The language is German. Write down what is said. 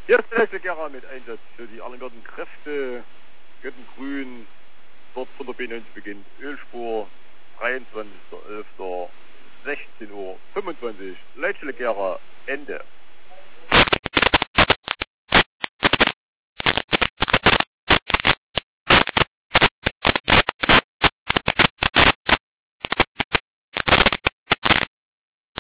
Hier ist der letzte Gera mit Einsatz für die Arlington Kräfte. Göttengrün, dort von der B90 beginnt Ölspur, 23.11. 16:25 Uhr. Leitstelle Gera, Ende.